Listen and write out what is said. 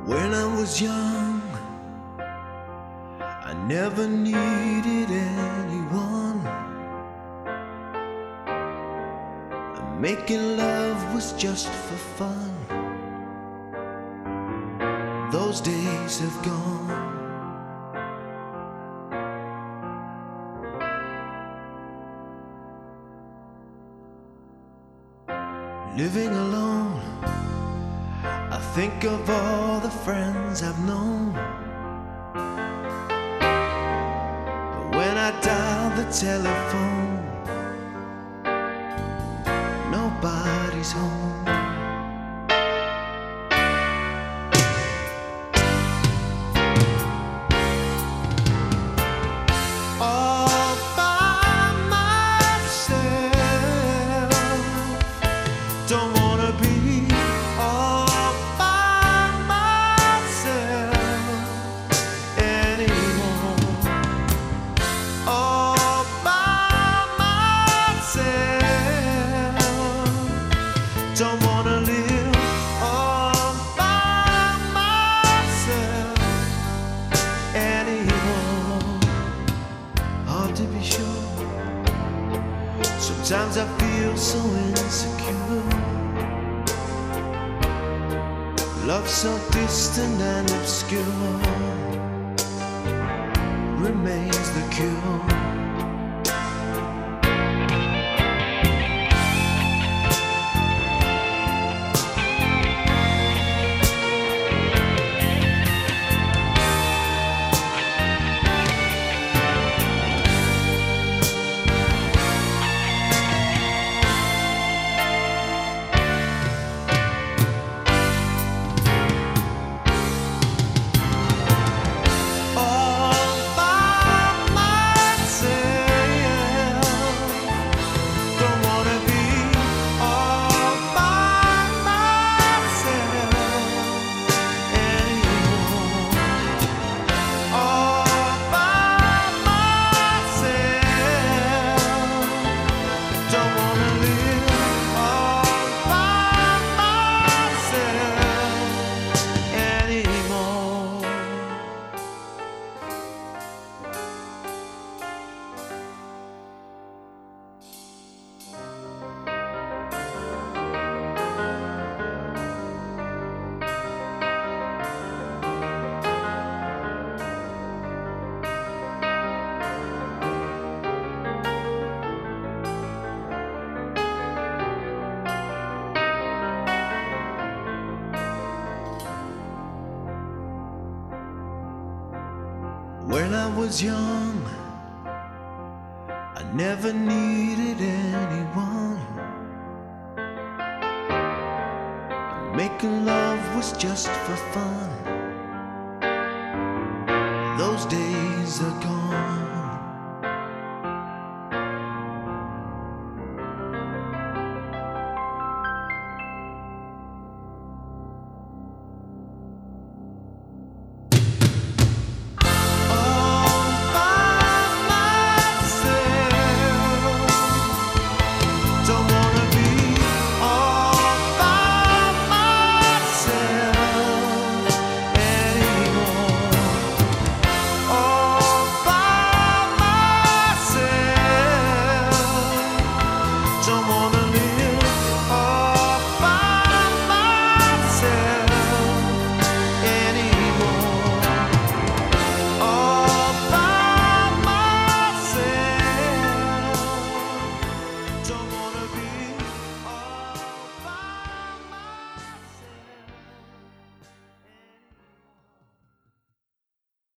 When I was young, I never needed anyone. And making love was just for fun. Those days have gone. Living alone, I think of all the friends I've known. But when I dial the telephone, nobody's home. All by myself, don't wanna be all by myself anymore. All by myself, don't wanna live all by myself anymore. Hard to be sure, sometimes I feel so insecure. Love so distant and obscure remains the cure. When I was young, I never needed anyone. Making love was just for fun.